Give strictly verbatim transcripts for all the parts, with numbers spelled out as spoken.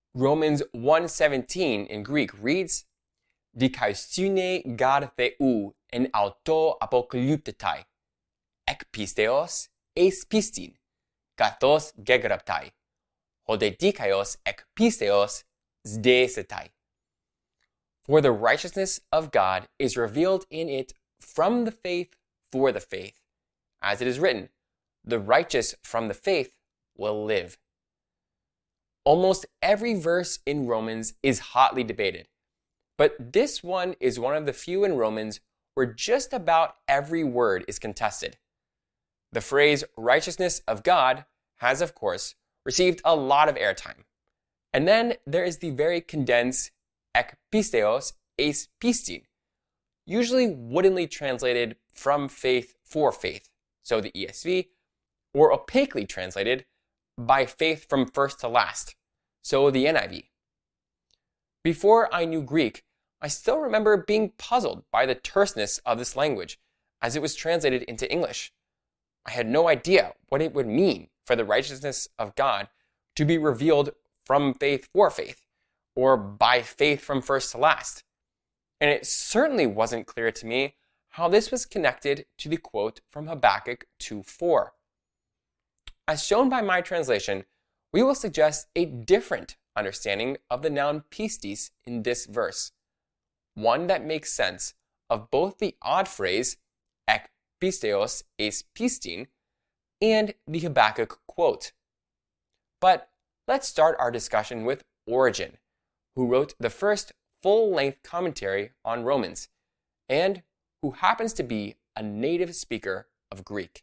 Romans one seventeen in Greek reads, Dikaisune gar theou en auto apokalyptetai, ek pisteos eis pistin, kathos gegraptai, hodedikaios ek pisteos sdesetai. For the righteousness of God is revealed in it from the faith for the faith. As it is written, the righteous from the faith will live. Almost every verse in Romans is hotly debated, but this one is one of the few in Romans where just about every word is contested. The phrase righteousness of God has, of course, received a lot of airtime. And then there is the very condensed ek pisteos eis pistin, usually woodenly translated from faith for faith, so the E S V, or opaquely translated by faith from first to last, so the N I V. Before I knew Greek, I still remember being puzzled by the terseness of this language as it was translated into English. I had no idea what it would mean for the righteousness of God to be revealed from faith for faith, or by faith from first to last. And it certainly wasn't clear to me how this was connected to the quote from Habakkuk two four. As shown by my translation, we will suggest a different understanding of the noun pistis in this verse, one that makes sense of both the odd phrase ek pisteos eis pistin and the Habakkuk quote. But let's start our discussion with Origen, who wrote the first full-length commentary on Romans, and who happens to be a native speaker of Greek.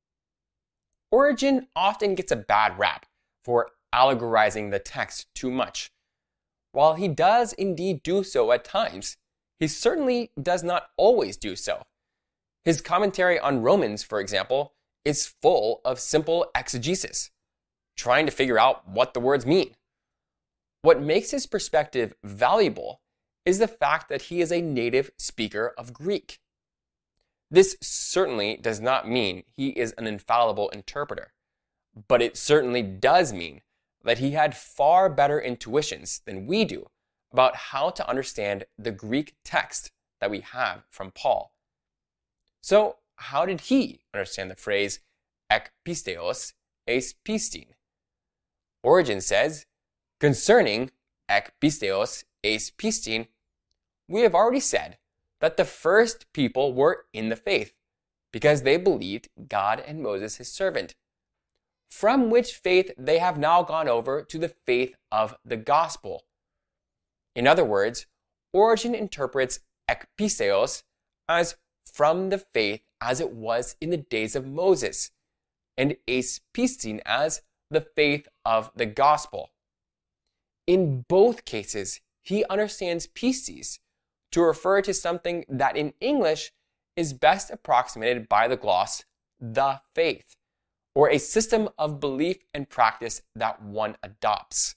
Origen often gets a bad rap for allegorizing the text too much. While he does indeed do so at times, he certainly does not always do so. His commentary on Romans, for example, is full of simple exegesis, trying to figure out what the words mean. What makes his perspective valuable is the fact that he is a native speaker of Greek. This certainly does not mean he is an infallible interpreter, but it certainly does mean that he had far better intuitions than we do about how to understand the Greek text that we have from Paul. So, how did he understand the phrase ek pisteos eis pistin? Origen says, concerning ek pisteos eis pistin, we have already said that the first people were in the faith because they believed God and Moses his servant, from which faith they have now gone over to the faith of the gospel. In other words, Origen interprets ek pisteos as from the faith as it was in the days of Moses, and eis pistin as the faith of the gospel. In both cases, he understands pistis to refer to something that in English is best approximated by the gloss, the faith, or a system of belief and practice that one adopts.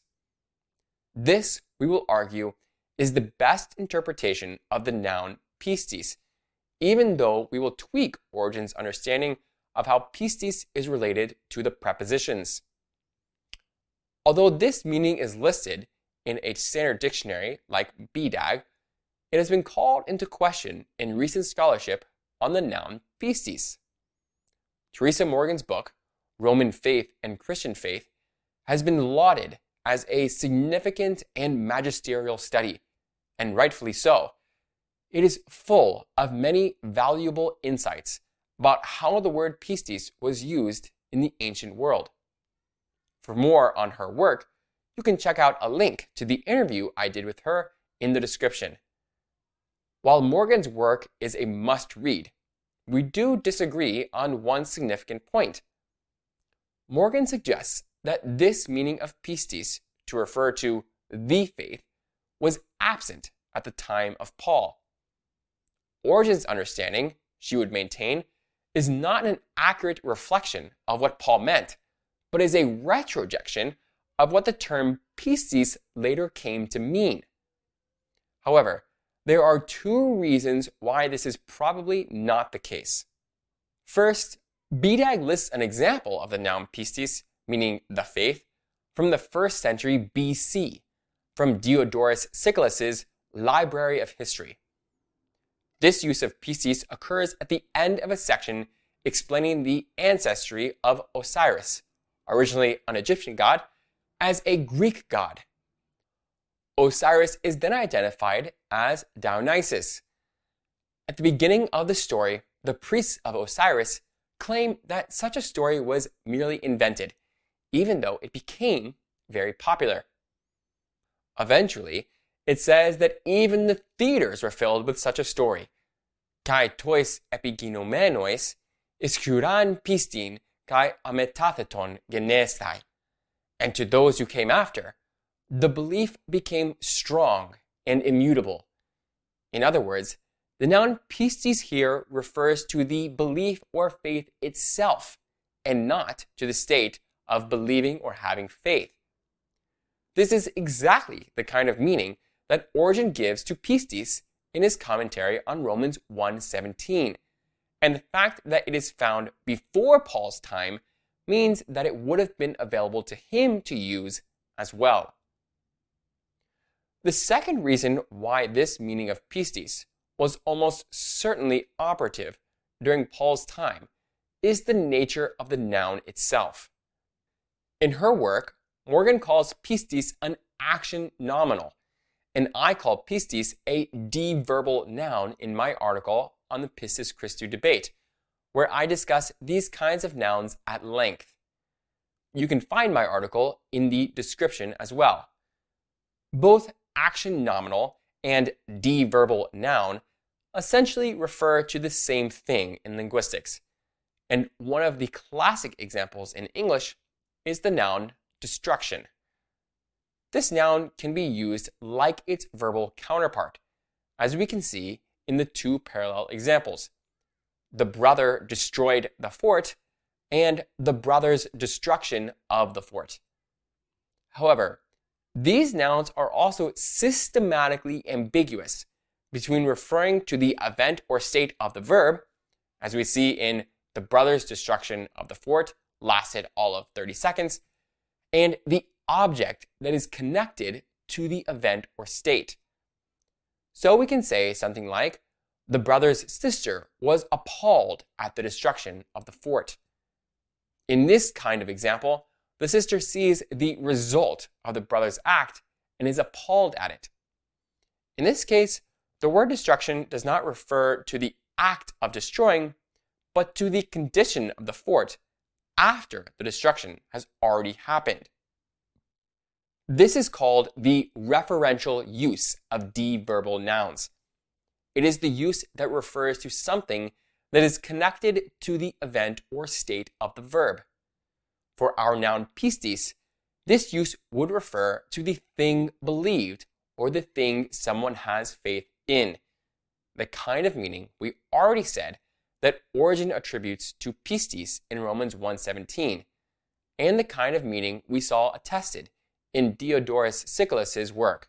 This, we will argue, is the best interpretation of the noun pistis, even though we will tweak Origen's understanding of how pistis is related to the prepositions. Although this meaning is listed in a standard dictionary like B D A G, it has been called into question in recent scholarship on the noun pistis. Teresa Morgan's book, Roman Faith and Christian Faith, has been lauded as a significant and magisterial study, and rightfully so. It is full of many valuable insights about how the word pistis was used in the ancient world. For more on her work, you can check out a link to the interview I did with her in the description. While Morgan's work is a must-read, we do disagree on one significant point. Morgan suggests that this meaning of pistis, to refer to the faith, was absent at the time of Paul. Origen's understanding, she would maintain, is not an accurate reflection of what Paul meant, but is a retrojection of what the term pistis later came to mean. However, there are two reasons why this is probably not the case. First, B D A G lists an example of the noun pistis, meaning the faith, from the first century B C, from Diodorus Siculus' Library of History. This use of pistis occurs at the end of a section explaining the ancestry of Osiris, originally an Egyptian god, as a Greek god. Osiris is then identified as Dionysus. At the beginning of the story, the priests of Osiris claim that such a story was merely invented, even though it became very popular. Eventually, it says that even the theaters were filled with such a story. Kai tois epiginomenois iskuran pistin kai ametatheton genestai. And to those who came after, the belief became strong and immutable. In other words, the noun pistis here refers to the belief or faith itself, and not to the state of believing or having faith. This is exactly the kind of meaning that Origen gives to pistis in his commentary on Romans one seventeen, and the fact that it is found before Paul's time means that it would have been available to him to use as well. The second reason why this meaning of pistis was almost certainly operative during Paul's time is the nature of the noun itself. In her work, Morgan calls pistis an action nominal, and I call pistis a deverbal noun in my article on the Pistis Christou debate, where I discuss these kinds of nouns at length. You can find my article in the description as well. Both action nominal and deverbal noun essentially refer to the same thing in linguistics, and one of the classic examples in English is the noun destruction. This noun can be used like its verbal counterpart, as we can see in the two parallel examples. The brother destroyed the fort, and the brother's destruction of the fort. However, these nouns are also systematically ambiguous between referring to the event or state of the verb, as we see in the brother's destruction of the fort lasted all of thirty seconds, and the object that is connected to the event or state. So we can say something like, the brother's sister was appalled at the destruction of the fort. In this kind of example, the sister sees the result of the brother's act and is appalled at it. In this case, the word destruction does not refer to the act of destroying, but to the condition of the fort after the destruction has already happened. This is called the referential use of deverbal nouns. It is the use that refers to something that is connected to the event or state of the verb. For our noun pistis, this use would refer to the thing believed or the thing someone has faith in, the kind of meaning we already said that Origen attributes to pistis in Romans one seventeen, and the kind of meaning we saw attested in Diodorus Siculus' work.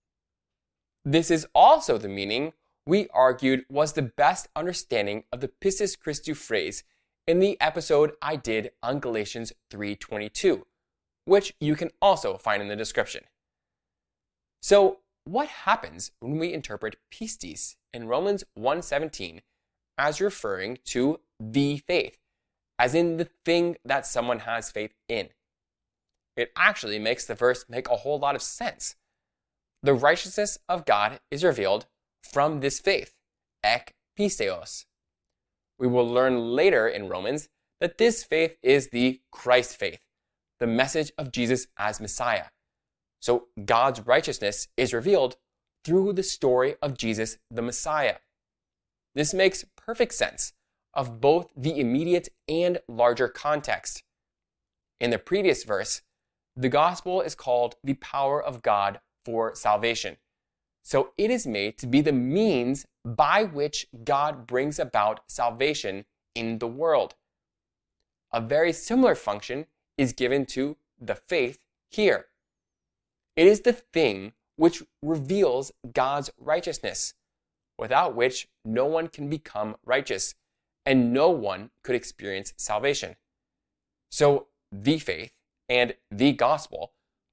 This is also the meaning we argued was the best understanding of the Pistis Christou phrase in the episode I did on Galatians three twenty-two, which you can also find in the description. So, what happens when we interpret pistis in Romans one seventeen as referring to the faith, as in the thing that someone has faith in? It actually makes the verse make a whole lot of sense. The righteousness of God is revealed from this faith, ek pisteos. We will learn later in Romans that this faith is the Christ faith, the message of Jesus as Messiah. So God's righteousness is revealed through the story of Jesus the Messiah. This makes perfect sense of both the immediate and larger context. In the previous verse, the gospel is called the power of God for salvation. So it is made to be the means by which God brings about salvation in the world. A very similar function is given to the faith here. It is the thing which reveals God's righteousness, without which no one can become righteous, and no one could experience salvation. So the faith and the gospel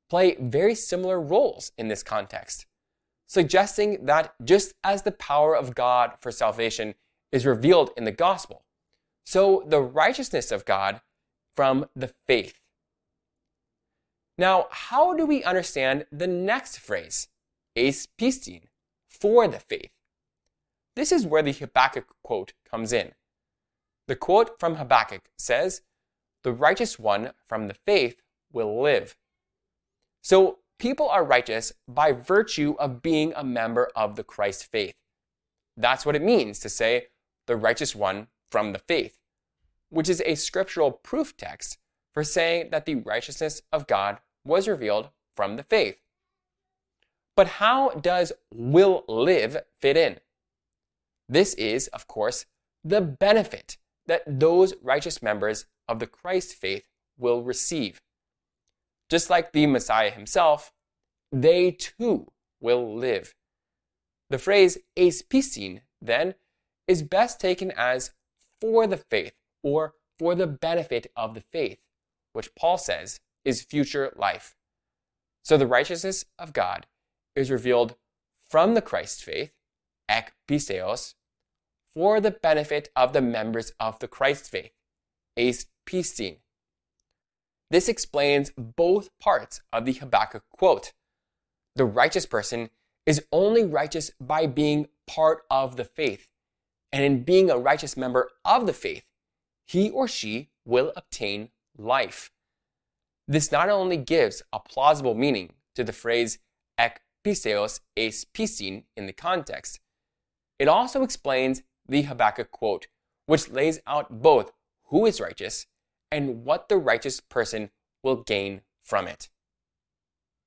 play very similar roles in this context, suggesting that just as the power of God for salvation is revealed in the gospel, so the righteousness of God from the faith. Now, how do we understand the next phrase, eis pistin, for the faith? This is where the Habakkuk quote comes in. The quote from Habakkuk says, "The righteous one from the faith will live." So people are righteous by virtue of being a member of the Christ faith. That's what it means to say, the righteous one from the faith, which is a scriptural proof text for saying that the righteousness of God was revealed from the faith. But how does will live fit in? This is, of course, the benefit that those righteous members of the Christ faith will receive. Just like the Messiah himself, they too will live. The phrase eis pistin, then, is best taken as for the faith, or for the benefit of the faith, which Paul says is future life. So the righteousness of God is revealed from the Christ faith, ek pisteos, for the benefit of the members of the Christ faith, eis pistin. This explains both parts of the Habakkuk quote. The righteous person is only righteous by being part of the faith, and in being a righteous member of the faith, he or she will obtain life. This not only gives a plausible meaning to the phrase ek pisteos eis pistin in the context, it also explains the Habakkuk quote, which lays out both who is righteous and what the righteous person will gain from it.